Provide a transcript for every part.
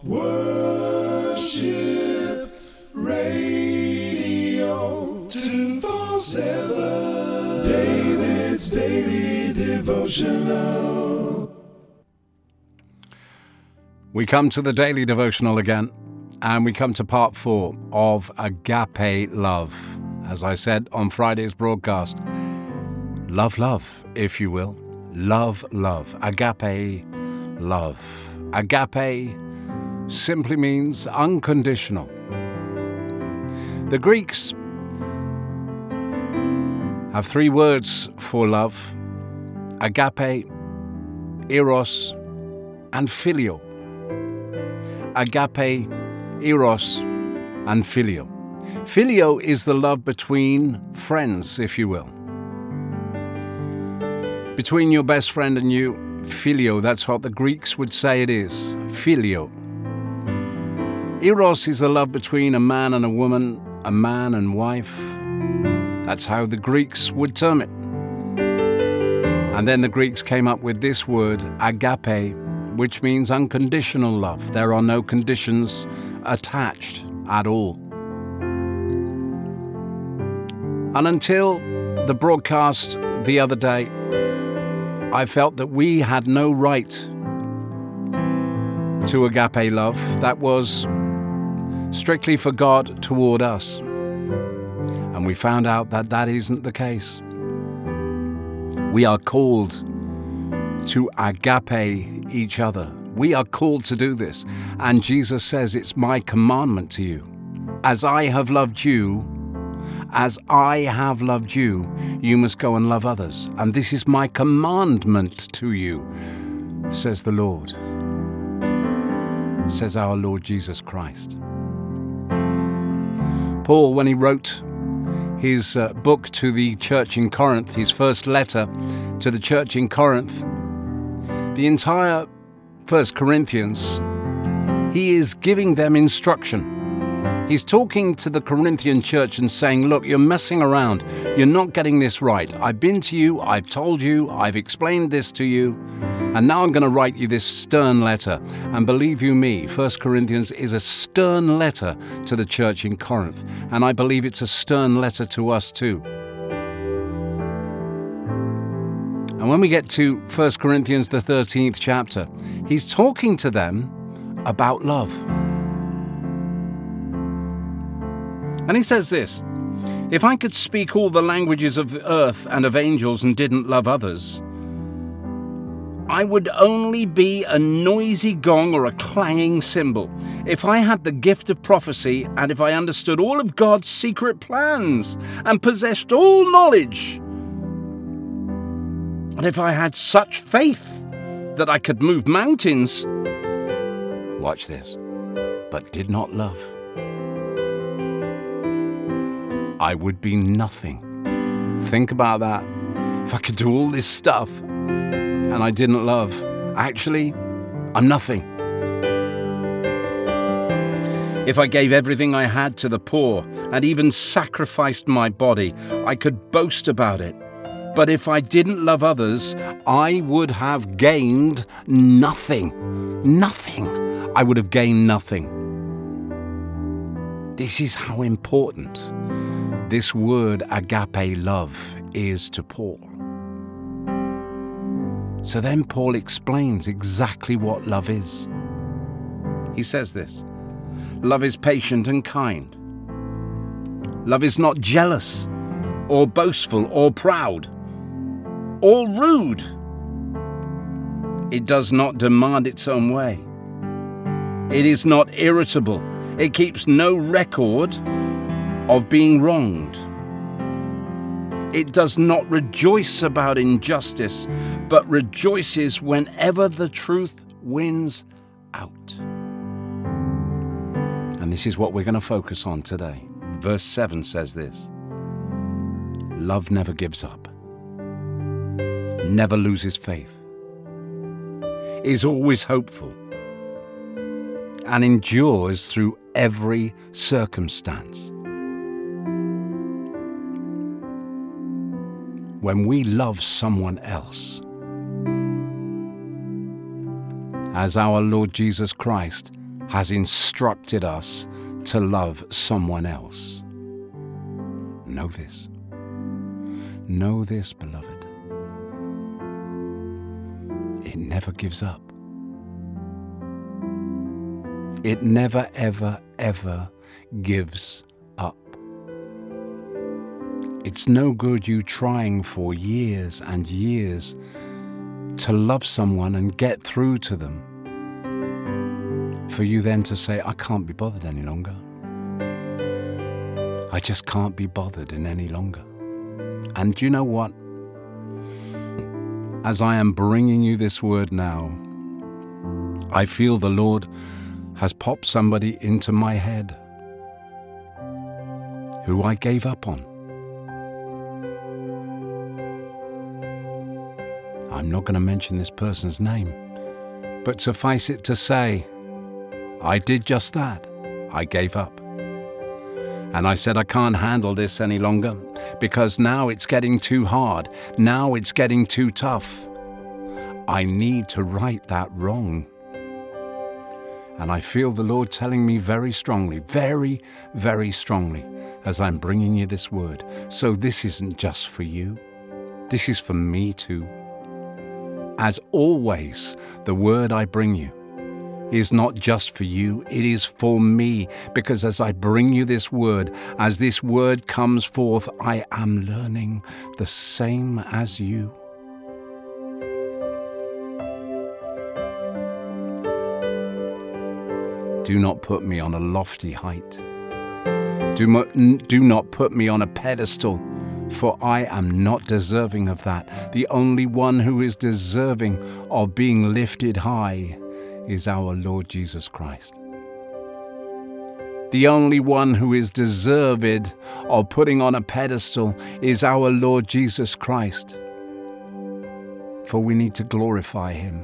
Worship Radio 247, David's Daily Devotional. We come to the Daily Devotional again, and we come to part 4 of Agape Love. As I said on Friday's broadcast, love, if you will. Love. Agape love. Agape simply means unconditional. The Greeks have 3 words for love: agape, eros, and phileo. Agape, eros, and phileo. Phileo is the love between friends, if you will. Between your best friend and you, phileo, that's what the Greeks would say it is, phileo. Eros is the love between a man and a woman, a man and wife. That's how the Greeks would term it. And then the Greeks came up with this word, agape, which means unconditional love. There are no conditions attached at all. And until the broadcast the other day, I felt that we had no right to agape love. That was strictly for God toward us. And we found out that that isn't the case. We are called to agape each other. We are called to do this. And Jesus says, it's my commandment to you. As I have loved you, you must go and love others. And this is my commandment to you, says the Lord, says our Lord Jesus Christ. Paul, when he wrote his book to the church in Corinth, his first letter to the church in Corinth, the entire 1 Corinthians, he is giving them instruction. He's talking to the Corinthian church and saying, look, you're messing around. You're not getting this right. I've been to you. I've told you. I've explained this to you. And now I'm going to write you this stern letter. And believe you me, 1 Corinthians is a stern letter to the church in Corinth. And I believe it's a stern letter to us too. And when we get to 1 Corinthians, the 13th chapter, he's talking to them about love. And he says this: if I could speak all the languages of earth and of angels and didn't love others, I would only be a noisy gong or a clanging cymbal. If I had the gift of prophecy and if I understood all of God's secret plans and possessed all knowledge, and if I had such faith that I could move mountains, watch this, but did not love, I would be nothing. Think about that. If I could do all this stuff and I didn't love, actually, I'm nothing. If I gave everything I had to the poor and even sacrificed my body, I could boast about it. But if I didn't love others, I would have gained nothing. Nothing. I would have gained nothing. This is how important this word agape love is to Paul. So then Paul explains exactly what love is. He says this: love is patient and kind. Love is not jealous or boastful or proud or rude. It does not demand its own way. It is not irritable. It keeps no record of being wronged. It does not rejoice about injustice, but rejoices whenever the truth wins out. And this is what we're going to focus on today. Verse 7 says this: love never gives up, never loses faith, is always hopeful, and endures through every circumstance. When we love someone else, as our Lord Jesus Christ has instructed us to love someone else. Know this. Know this, beloved. It never gives up. It never, ever, ever gives up. It's no good you trying for years and years to love someone and get through to them, for you then to say, I can't be bothered any longer. I just can't be bothered any longer. And do you know what? As I am bringing you this word now, I feel the Lord has popped somebody into my head who I gave up on. I'm not going to mention this person's name, but suffice it to say, I did just that. I gave up. And I said, I can't handle this any longer because now it's getting too hard. Now it's getting too tough. I need to right that wrong. And I feel the Lord telling me very strongly, very, very strongly, as I'm bringing you this word. So this isn't just for you. This is for me too. As always, the word I bring you is not just for you, it is for me. Because as I bring you this word, as this word comes forth, I am learning the same as you. Do not put me on a lofty height. Do not put me on a pedestal, for I am not deserving of that. The only one who is deserving of being lifted high is our Lord Jesus Christ. The only one who is deserved of putting on a pedestal is our Lord Jesus Christ. For we need to glorify him.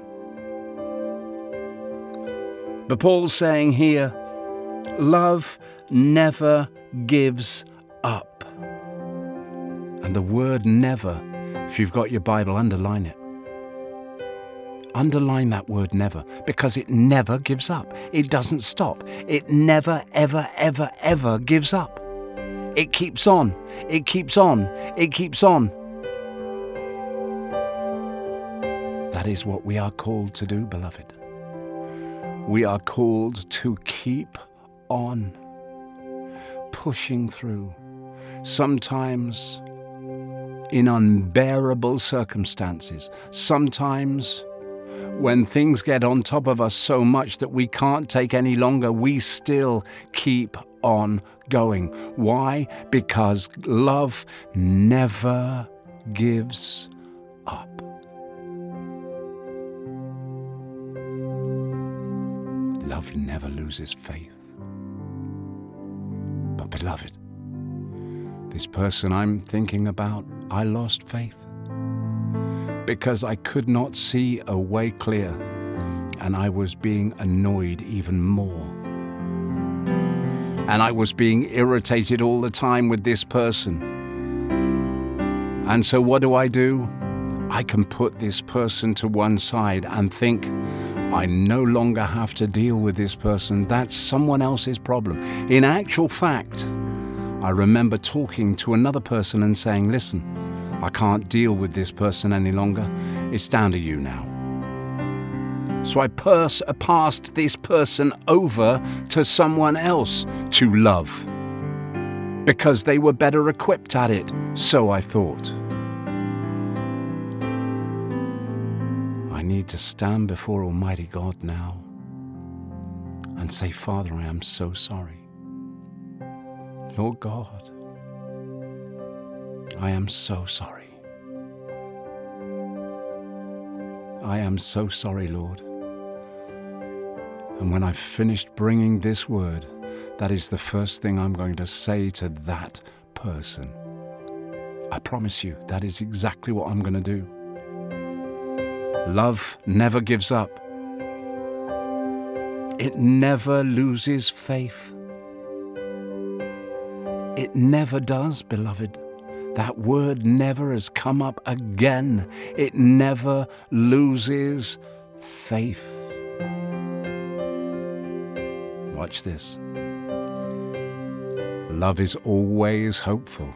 But Paul's saying here, love never gives up. And the word never, if you've got your Bible, underline it. Underline that word never, because it never gives up. It doesn't stop. It never, ever, ever, ever gives up. It keeps on. It keeps on. It keeps on. That is what we are called to do, beloved. We are called to keep on pushing through, sometimes in unbearable circumstances, sometimes when things get on top of us so much that we can't take any longer, we still keep on going. Why? Because love never gives up. Love never loses faith. But beloved, this person I'm thinking about, I lost faith because I could not see a way clear, and I was being annoyed even more. And I was being irritated all the time with this person. And so what do? I can put this person to one side and think, I no longer have to deal with this person. That's someone else's problem. In actual fact, I remember talking to another person and saying, listen, I can't deal with this person any longer. It's down to you now. So I passed this person over to someone else to love because they were better equipped at it, so I thought. I need to stand before Almighty God now and say, Father, I am so sorry. Lord God, I am so sorry. I am so sorry, Lord. And when I've finished bringing this word, that is the first thing I'm going to say to that person. I promise you, that is exactly what I'm going to do. Love never gives up. It never loses faith. It never does, beloved. That word never has come up again. It never loses faith. Watch this. Love is always hopeful.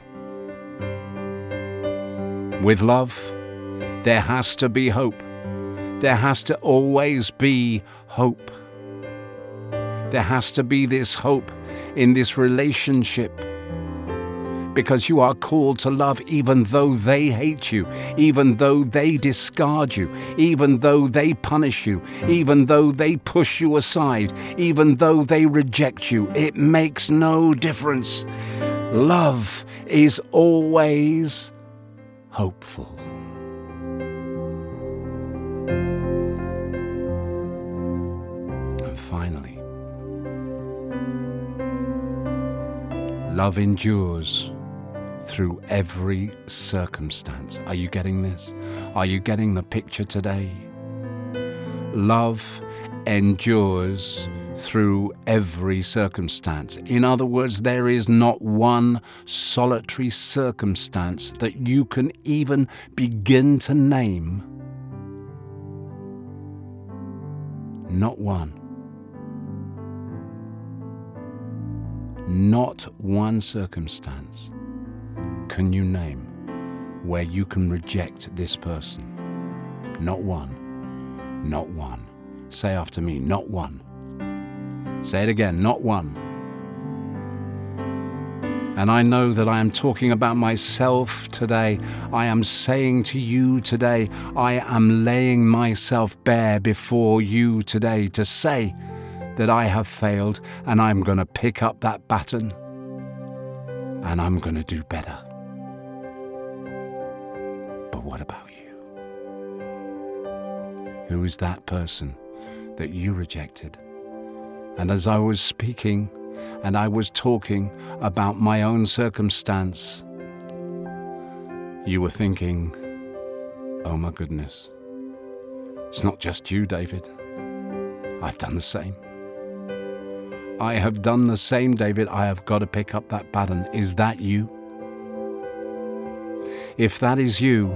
With love, there has to be hope. There has to always be hope. There has to be this hope in this relationship, because you are called to love even though they hate you, even though they discard you, even though they punish you, even though they push you aside, even though they reject you. It makes no difference. Love is always hopeful. And finally, love endures through every circumstance. Are you getting this? Are you getting the picture today? Love endures through every circumstance. In other words, there is not one solitary circumstance that you can even begin to name. Not one. Not one circumstance can you name where you can reject this person. Not one. Not one. Say after me, not one. Say it again, not one. And I know that I am talking about myself today. I am saying to you today, I am laying myself bare before you today to say that I have failed, and I'm going to pick up that baton and I'm going to do better. But what about you? Who is that person that you rejected? And as I was speaking and I was talking about my own circumstance, you were thinking, oh my goodness, it's not just you, David. I've done the same. I have done the same, David. I have got to pick up that baton. Is that you? If that is you,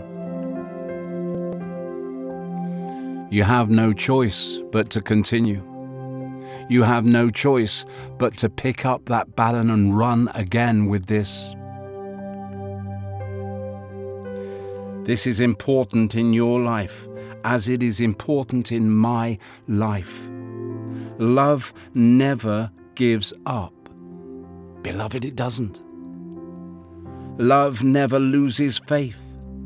you have no choice but to continue. You have no choice but to pick up that baton and run again with this. This is important in your life as it is important in my life. Love never gives up. Beloved, it doesn't. Love never loses faith.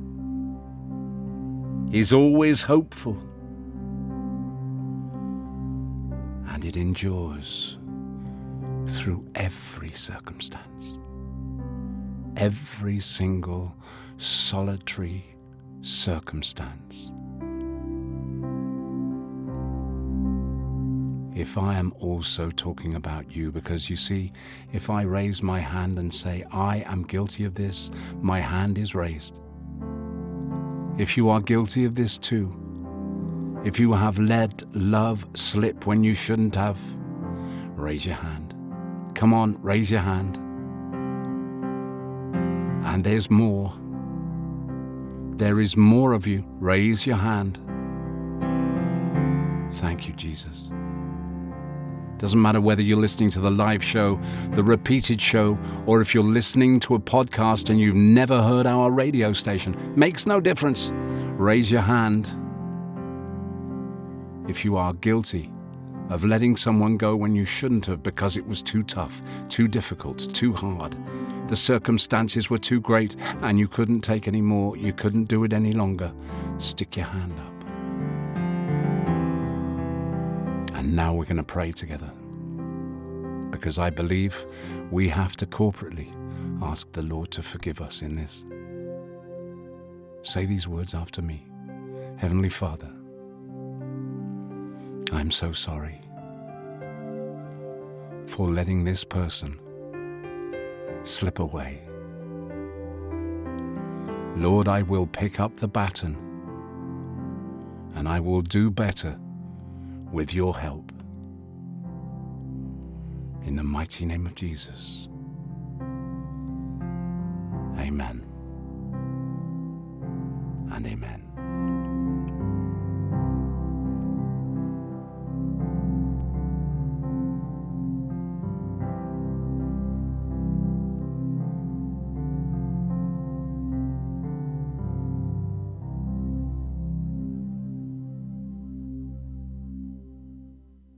Is always hopeful. And it endures through every circumstance. Every single solitary circumstance. If I am also talking about you, because you see, if I raise my hand and say, I am guilty of this, my hand is raised. If you are guilty of this too, if you have let love slip when you shouldn't have, raise your hand. Come on, raise your hand. And there's more. There is more of you. Raise your hand. Thank you, Jesus. Doesn't matter whether you're listening to the live show, the repeated show, or if you're listening to a podcast and you've never heard our radio station. Makes no difference. Raise your hand. If you are guilty of letting someone go when you shouldn't have because it was too tough, too difficult, too hard, the circumstances were too great and you couldn't take any more, you couldn't do it any longer, stick your hand up. And now we're going to pray together, because I believe we have to corporately ask the Lord to forgive us in this. Say these words after me. Heavenly Father, I'm so sorry for letting this person slip away. Lord, I will pick up the baton and I will do better with your help. In the mighty name of Jesus. Amen. And amen.